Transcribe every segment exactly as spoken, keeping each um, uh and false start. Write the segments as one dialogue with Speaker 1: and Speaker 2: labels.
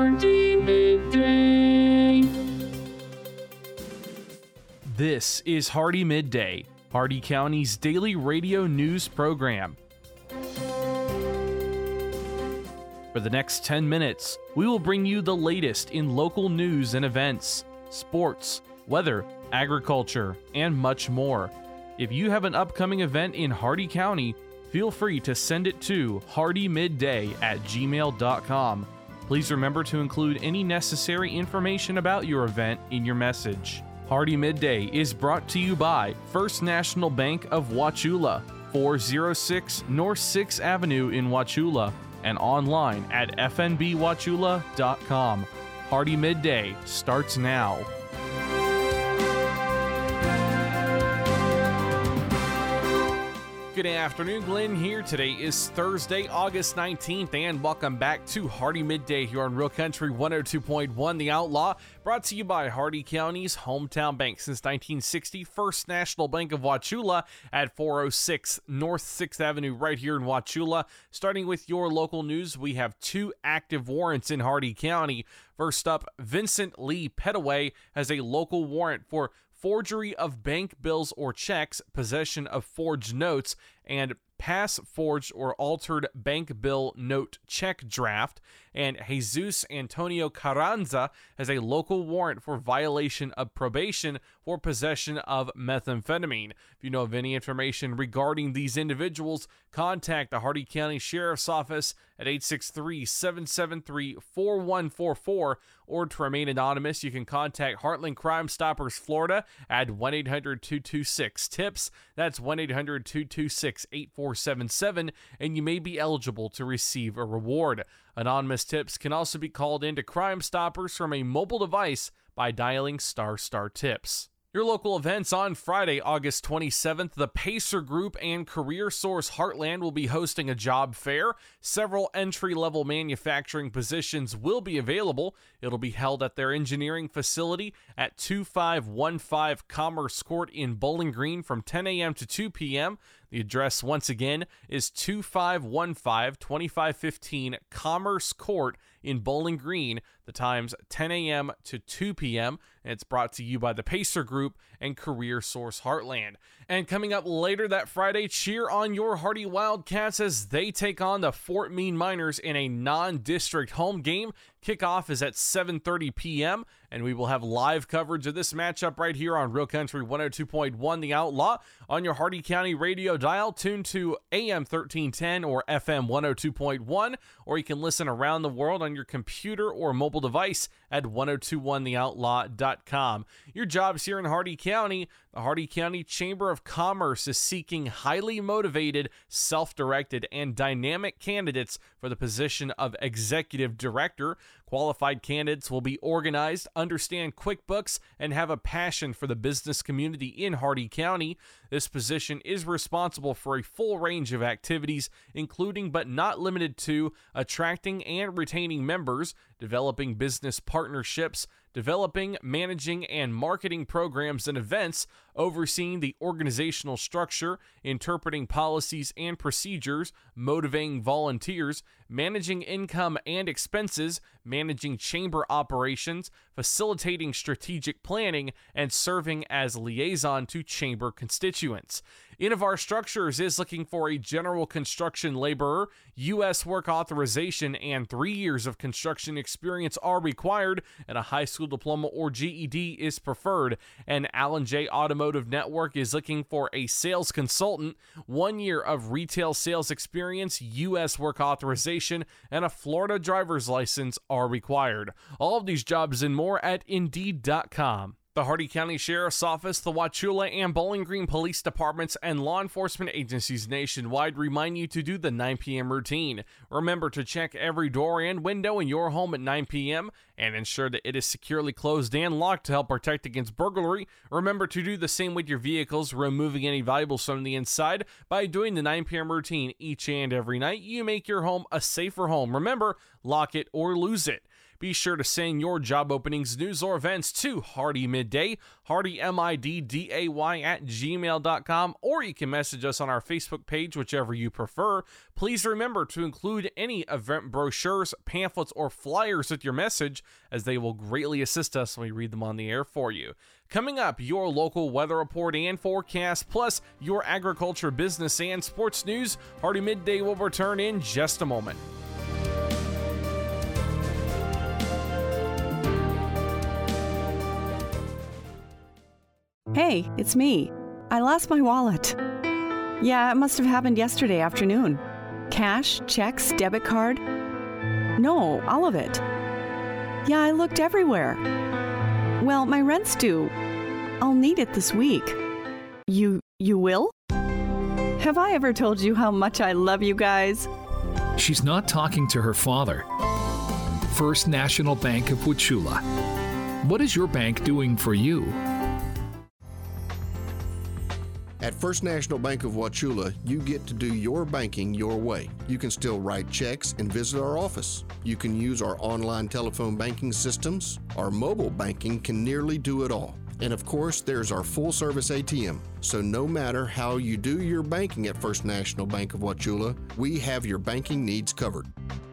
Speaker 1: Hardy Midday.
Speaker 2: This is Hardy Midday, Hardy County's daily radio news program. For the next ten minutes, we will bring you the latest in local news and events, sports, weather, agriculture, and much more. If you have an upcoming event in Hardy County, feel free to send it to hardymidday at gmail dot com. Please remember to include any necessary information about your event in your message. Hardy Midday is brought to you by First National Bank of Wauchula, four oh six North sixth Avenue in Wauchula, and online at f n b wauchula dot com. Hardy Midday starts now. Good afternoon, Glenn here. Today is Thursday, August nineteenth, and welcome back to Hardy Midday here on Real Country one oh two point one The Outlaw, brought to you by Hardy County's hometown bank since nineteen sixty, First National Bank of Wauchula at four oh six North sixth Avenue right here in Wauchula. Starting with your local news, we have two active warrants in Hardy County. First up, Vincent Lee Petaway has a local warrant for forgery of bank bills or checks, possession of forged notes, and pass forged or altered bank bill note check draft. And Jesus Antonio Carranza has a local warrant for violation of probation for possession of methamphetamine. If you know of any information regarding these individuals, contact the Hardy County Sheriff's Office at eight six three, seven seven three, four one four four, or to remain anonymous, you can contact Heartland Crime Stoppers Florida at one eight hundred, two two six, TIPS. That's one eight hundred, two two six, eight four seven seven, and you may be eligible to receive a reward. Anonymous tips can also be called into Crime Stoppers from a mobile device by dialing star star tips. Your local events on Friday, August twenty-seventh, the Pacer Group and Career Source Heartland will be hosting a job fair. Several entry-level manufacturing positions will be available. It'll be held at their engineering facility at two five one five Commerce Court in Bowling Green from ten a.m. to two p.m. The address, once again, is two five one five, two five one five Commerce Court in Bowling Green. The time's ten a.m. to two p.m. and it's brought to you by the Pacer Group and Career Source Heartland. And coming up later that Friday, cheer on your Hardy Wildcats as they take on the Fort Meade Miners in a non-district home game. Kickoff is at seven thirty p.m. and we will have live coverage of this matchup right here on Real Country one oh two point one The Outlaw on your Hardy County radio dial, tuned to A M thirteen ten or F M one oh two point one, or you can listen around the world on your computer or mobile device at ten twenty-one the outlaw dot com. Your jobs here in Hardy County. The Hardy County Chamber of Commerce is seeking highly motivated, self-directed, and dynamic candidates for the position of Executive Director. Qualified candidates will be organized, understand QuickBooks, and have a passion for the business community in Hardy County. This position is responsible for a full range of activities, including but not limited to attracting and retaining members, developing business partnerships, developing, managing, and marketing programs and events, overseeing the organizational structure, interpreting policies and procedures, motivating volunteers, managing income and expenses, managing chamber operations, facilitating strategic planning, and serving as liaison to chamber constituents. Innovar Structures is looking for a general construction laborer. U S work authorization and three years of construction experience are required, and a high school diploma or G E D is preferred. And Allen J Automotive Network is looking for a sales consultant, one year of retail sales experience, U S work authorization, and a Florida driver's license are required. All of these jobs and more at Indeed dot com. The Hardy County Sheriff's Office, the Wauchula and Bowling Green Police Departments, and law enforcement agencies nationwide remind you to do the nine p.m. routine. Remember to check every door and window in your home at nine p.m. and ensure that it is securely closed and locked to help protect against burglary. Remember to do the same with your vehicles, removing any valuables from the inside. By doing the nine p.m. routine each and every night, you make your home a safer home. Remember, lock it or lose it. Be sure to send your job openings, news, or events to Hardy Midday, Hardy M I D D A Y at gmail dot com, or you can message us on our Facebook page, whichever you prefer. Please remember to include any event brochures, pamphlets, or flyers with your message, as they will greatly assist us when we read them on the air for you. Coming up, your local weather report and forecast, plus your agriculture, business, and sports news. Hardy Midday will return in just a moment.
Speaker 3: Hey, it's me. I lost my wallet. Yeah, it must have happened yesterday afternoon. Cash, checks, debit card. No, all of it. Yeah, I looked everywhere. Well, my rent's due. I'll need it this week. You, you will? Have I ever told you how much I love you guys?
Speaker 4: She's not talking to her father. First National Bank of Wauchula. What is your bank doing for you?
Speaker 5: At First National Bank of Wauchula, you get to do your banking your way. You can still write checks and visit our office. You can use our online telephone banking systems. Our mobile banking can nearly do it all. And of course, there's our full-service A T M. So no matter how you do your banking at First National Bank of Wauchula, we have your banking needs covered.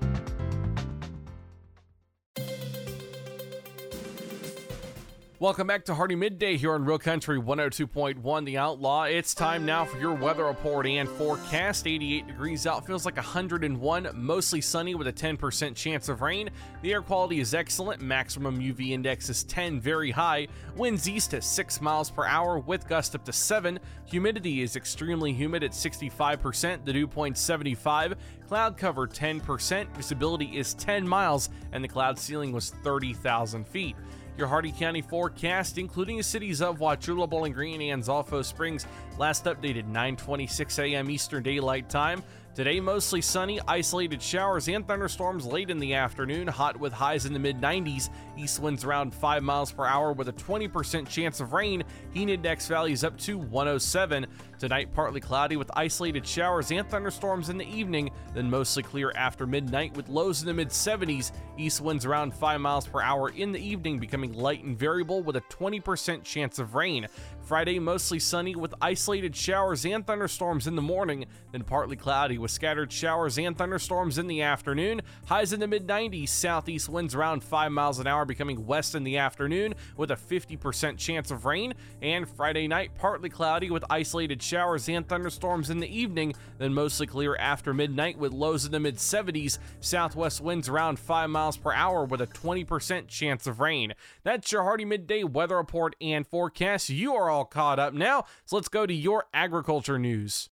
Speaker 2: Welcome back to Hardy Midday here on Real Country one oh two point one The Outlaw. It's time now for your weather report and forecast. eighty-eight degrees out, feels like one hundred one, mostly sunny with a ten percent chance of rain. The air quality is excellent, maximum U V index is ten, very high. Winds east at six miles per hour with gusts up to seven. Humidity is extremely humid at sixty-five percent, the dew point seventy-five. Cloud cover ten percent, visibility is ten miles, and the cloud ceiling was thirty thousand feet. Your Hardy County forecast, including the cities of Wauchula, Bowling Green, and Zolfo Springs, last updated nine twenty-six a.m. Eastern Daylight Time. Today, mostly sunny, isolated showers and thunderstorms late in the afternoon, hot with highs in the mid nineties. East winds around five miles per hour with a twenty percent chance of rain. Heat index values up to one oh seven. Tonight, partly cloudy with isolated showers and thunderstorms in the evening, then mostly clear after midnight with lows in the mid seventies. East winds around five miles per hour in the evening, becoming light and variable with a twenty percent chance of rain. Friday, mostly sunny with isolated showers and thunderstorms in the morning, then partly cloudy with scattered showers and thunderstorms in the afternoon. Highs in the mid nineties, southeast winds around five miles an hour, becoming west in the afternoon with a fifty percent chance of rain. And Friday night, partly cloudy with isolated showers and thunderstorms in the evening, then mostly clear after midnight with lows in the mid seventies. Southwest winds around five miles per hour with a twenty percent chance of rain. That's your Hardy Midday weather report and forecast. You are all caught up now, so let's go to your agriculture news.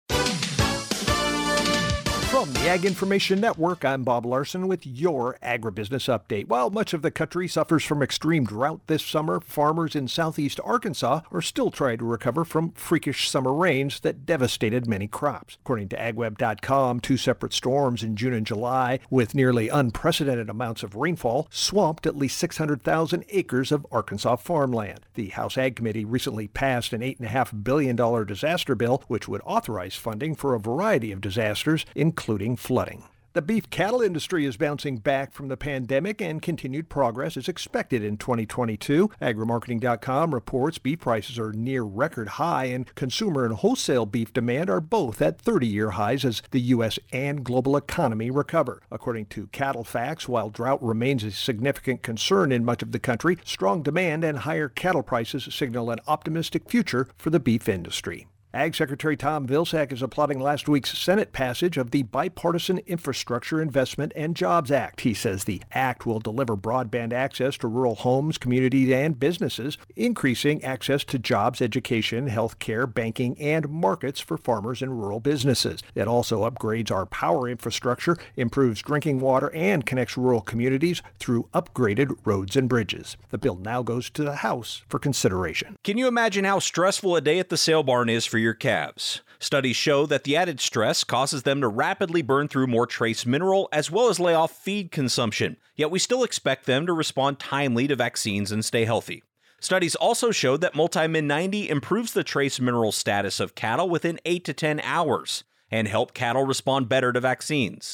Speaker 6: From the Ag Information Network, I'm Bob Larson with your agribusiness update. While much of the country suffers from extreme drought this summer, farmers in southeast Arkansas are still trying to recover from freakish summer rains that devastated many crops. According to ag web dot com, two separate storms in June and July, with nearly unprecedented amounts of rainfall, swamped at least six hundred thousand acres of Arkansas farmland. The House Ag Committee recently passed an eight point five billion dollars disaster bill, which would authorize funding for a variety of disasters, including including flooding. The beef cattle industry is bouncing back from the pandemic, and continued progress is expected in twenty twenty-two. Agri Marketing dot com reports beef prices are near record high, and consumer and wholesale beef demand are both at thirty-year highs as the U S and global economy recover. According to Cattle Facts, while drought remains a significant concern in much of the country, strong demand and higher cattle prices signal an optimistic future for the beef industry. Ag Secretary Tom Vilsack is applauding last week's Senate passage of the Bipartisan Infrastructure Investment and Jobs Act. He says the act will deliver broadband access to rural homes, communities, and businesses, increasing access to jobs, education, health care, banking, and markets for farmers and rural businesses. It also upgrades our power infrastructure, improves drinking water, and connects rural communities through upgraded roads and bridges. The bill now goes to the House for consideration.
Speaker 7: Can you imagine how stressful a day at the sale barn is for your calves? Studies show that the added stress causes them to rapidly burn through more trace mineral as well as lay off feed consumption, yet we still expect them to respond timely to vaccines and stay healthy. Studies also showed that Multimin ninety improves the trace mineral status of cattle within eight to ten hours and help cattle respond better to vaccines.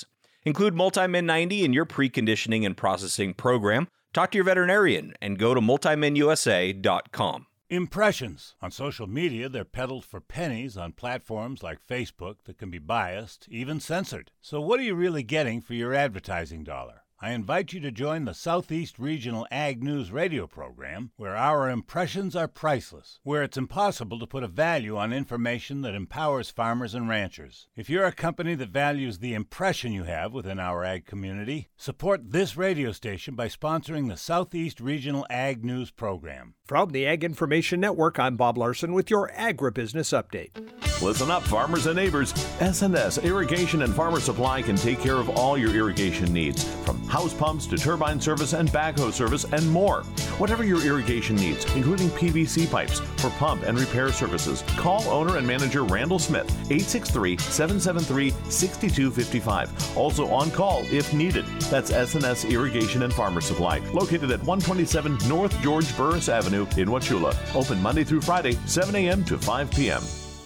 Speaker 7: Include Multimin ninety in your preconditioning and processing program. Talk to your veterinarian and go to multimin u s a dot com.
Speaker 8: Impressions. On social media, they're peddled for pennies on platforms like Facebook that can be biased, even censored. So what are you really getting for your advertising dollar? I invite you to join the Southeast Regional Ag News radio program, where our impressions are priceless, where it's impossible to put a value on information that empowers farmers and ranchers. If you're a company that values the impression you have within our ag community, support this radio station by sponsoring the Southeast Regional Ag News program.
Speaker 6: From the Ag Information Network, I'm Bob Larson with your Agribusiness Update.
Speaker 9: Listen up, farmers and neighbors. S and S Irrigation and Farmer Supply can take care of all your irrigation needs, from house pumps to turbine service and backhoe service and more. Whatever your irrigation needs, including P V C pipes for pump and repair services, call owner and manager Randall Smith, eight six three, seven seven three, six two five five. Also on call if needed. That's S and S Irrigation and Farmer Supply, located at one twenty-seven North George Burris Avenue in Wauchula. Open Monday through Friday, seven a.m. to five p.m.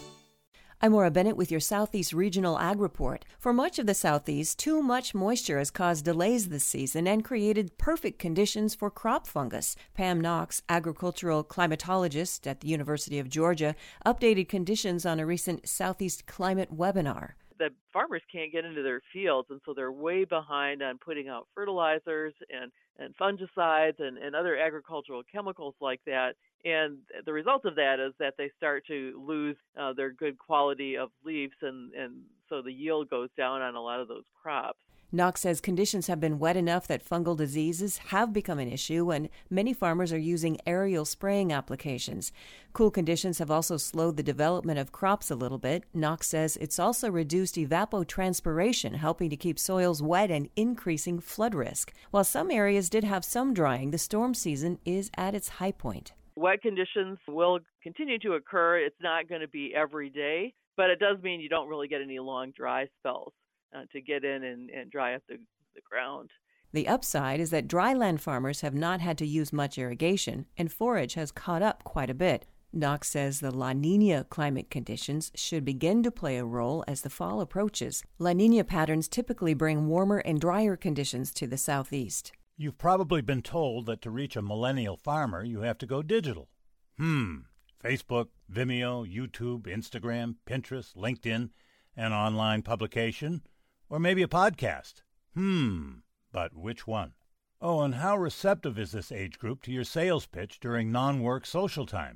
Speaker 10: I'm Maura Bennett with your Southeast Regional Ag Report. For much of the Southeast, too much moisture has caused delays this season and created perfect conditions for crop fungus. Pam Knox, agricultural climatologist at the University of Georgia, updated conditions on a recent Southeast Climate webinar.
Speaker 11: The farmers can't get into their fields, and so they're way behind on putting out fertilizers and, and fungicides and, and other agricultural chemicals like that. And the result of that is that they start to lose uh, their good quality of leaves, and, and so the yield goes down on a lot of those crops.
Speaker 10: Knox says conditions have been wet enough that fungal diseases have become an issue, and many farmers are using aerial spraying applications. Cool conditions have also slowed the development of crops a little bit. Knox says it's also reduced evapotranspiration, helping to keep soils wet and increasing flood risk. While some areas did have some drying, the storm season is at its high point.
Speaker 11: Wet conditions will continue to occur. It's not going to be every day, but it does mean you don't really get any long dry spells uh, to get in and, and dry up the, the ground.
Speaker 10: The upside is that dryland farmers have not had to use much irrigation, and forage has caught up quite a bit. Knox says the La Nina climate conditions should begin to play a role as the fall approaches. La Nina patterns typically bring warmer and drier conditions to the southeast.
Speaker 8: You've probably been told that to reach a millennial farmer, you have to go digital. Hmm. Facebook, Vimeo, YouTube, Instagram, Pinterest, LinkedIn, an online publication, or maybe a podcast. Hmm. But which one? Oh, and how receptive is this age group to your sales pitch during non-work social time?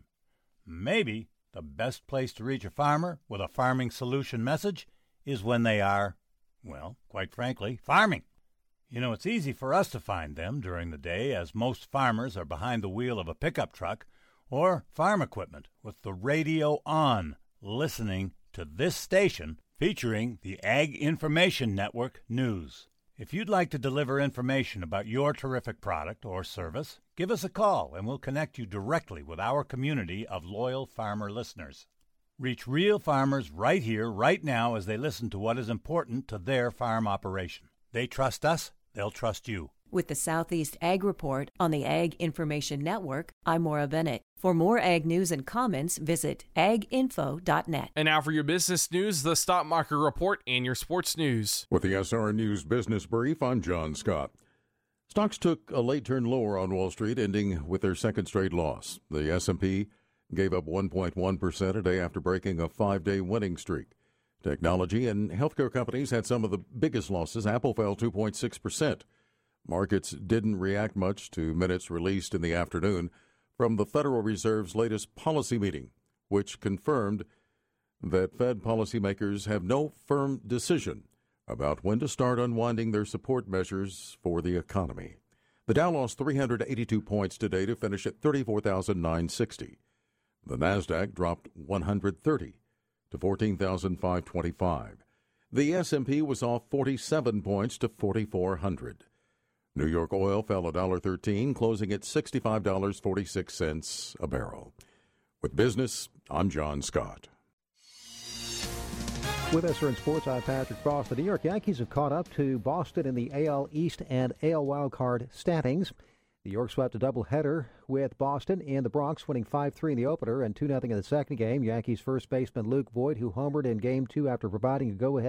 Speaker 8: Maybe the best place to reach a farmer with a farming solution message is when they are, well, quite frankly, farming. You know, it's easy for us to find them during the day, as most farmers are behind the wheel of a pickup truck or farm equipment with the radio on, listening to this station featuring the Ag Information Network News. If you'd like to deliver information about your terrific product or service, give us a call and we'll connect you directly with our community of loyal farmer listeners. Reach real farmers right here, right now, as they listen to what is important to their farm operation. They trust us. They'll trust you.
Speaker 10: With the Southeast Ag Report on the Ag Information Network, I'm Maura Bennett. For more ag news and comments, visit ag info dot net.
Speaker 2: And now for your business news, the stock market report, and your sports news.
Speaker 12: With the S R News Business Brief, I'm John Scott. Stocks took a late turn lower on Wall Street, ending with their second straight loss. The S and P gave up one point one percent a day after breaking a five-day winning streak. Technology and healthcare companies had some of the biggest losses. Apple fell two point six percent. Markets didn't react much to minutes released in the afternoon from the Federal Reserve's latest policy meeting, which confirmed that Fed policymakers have no firm decision about when to start unwinding their support measures for the economy. The Dow lost three hundred eighty-two points today to finish at thirty-four thousand nine hundred sixty. The Nasdaq dropped one hundred thirty to fourteen thousand five hundred twenty-five. The S and P was off forty-seven points to forty-four hundred. New York oil fell one dollar thirteen, closing at sixty-five dollars and forty-six cents a barrel. With business, I'm John Scott.
Speaker 6: With S R N Sports, I'm Patrick Frost. The New York Yankees have caught up to Boston in the A L East and A L wildcard standings. New York swept a doubleheader with Boston and the Bronx, winning five three in the opener and two nothing in the second game. Yankees first baseman Luke Voigt, who homered in Game two after providing a go-ahead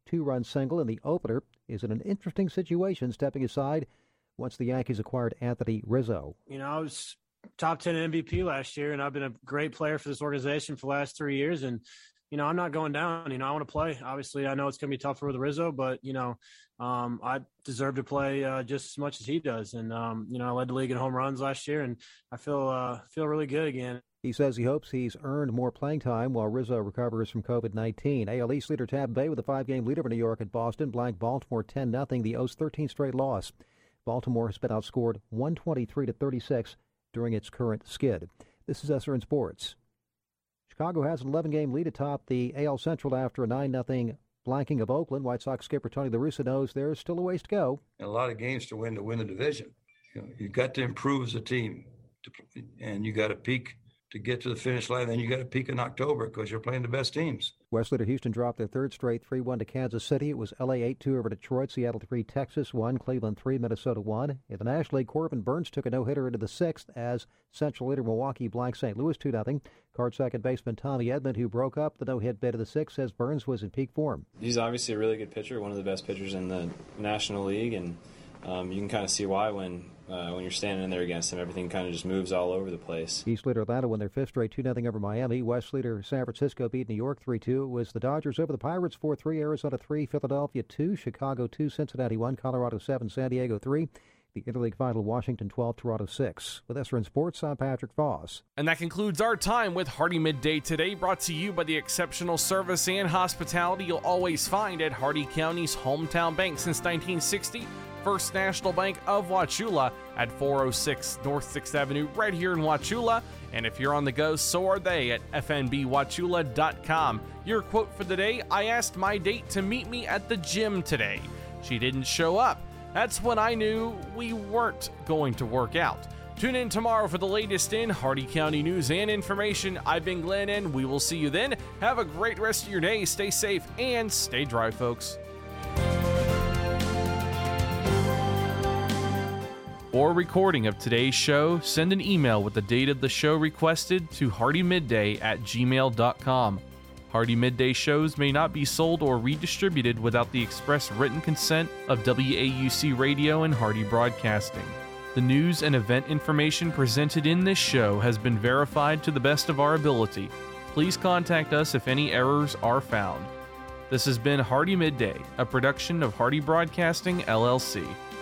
Speaker 13: two-run single in the opener, is in an interesting situation, stepping aside once the Yankees acquired Anthony Rizzo.
Speaker 14: You know, I was top ten M V P last year, and I've been a great player for this organization for the last three years, and you know, I'm not going down. You know, I want to play. Obviously, I know it's going to be tougher with Rizzo, but, you know, um, I deserve to play uh, just as much as he does. And, um, you know, I led the league in home runs last year, and I feel uh, feel really good again.
Speaker 13: He says he hopes he's earned more playing time while Rizzo recovers from covid nineteen. A L East leader Tampa Bay with a five-game lead over New York and Boston blanked Baltimore ten nothing, the O's thirteenth straight loss. Baltimore has been outscored one twenty-three to thirty-six during its current skid. This is S R N Sports. Chicago has an eleven-game lead atop the A L Central after a nine nothing blanking of Oakland. White Sox skipper Tony La Russa knows there's still a ways to go.
Speaker 15: And a lot of games to win to win the division. You know, you've got to improve as a team, to, and you got to peak to get to the finish line. Then you got to peak in October because you're playing the best teams.
Speaker 13: West leader Houston dropped their third straight three one to Kansas City. It was L A eight two over Detroit, Seattle three, Texas one, Cleveland three, Minnesota one. In the National League, Corbin Burns took a no-hitter into the sixth as Central leader Milwaukee blanked Saint Louis two nothing. Card second baseman Tommy Edman, who broke up the no-hit bid of the sixth, says Burns was in peak form.
Speaker 16: He's obviously a really good pitcher, one of the best pitchers in the National League, and um, you can kind of see why when Uh, when you're standing in there against him, everything kind of just moves all over the place.
Speaker 13: East leader Atlanta won their fifth straight two nothing over Miami. West leader San Francisco beat New York three two. It was the Dodgers over the Pirates four three, Arizona three, Philadelphia two, Chicago two, Cincinnati one, Colorado seven, San Diego three. The Interleague final, Washington twelve, Toronto six. With S R N Sports, I'm Patrick Foss.
Speaker 2: And that concludes our time with Hardee Midday today, brought to you by the exceptional service and hospitality you'll always find at Hardee County's hometown bank since nineteen sixty. First National Bank of Wauchula at four oh six North sixth Avenue right here in Wauchula. And if you're on the go, so are they at f n b wauchula dot com. Your quote for the day: I asked my date to meet me at the gym today. She didn't show up. That's when I knew we weren't going to work out. Tune in tomorrow for the latest in Hardee County news and information. I've been Glenn, and we will see you then. Have a great rest of your day. Stay safe and stay dry, folks. For a recording of today's show, send an email with the date of the show requested to hardee midday at gmail dot com. Hardee Midday shows may not be sold or redistributed without the express written consent of W A U C Radio and Hardee Broadcasting. The news and event information presented in this show has been verified to the best of our ability. Please contact us if any errors are found. This has been Hardee Midday, a production of Hardee Broadcasting, L L C.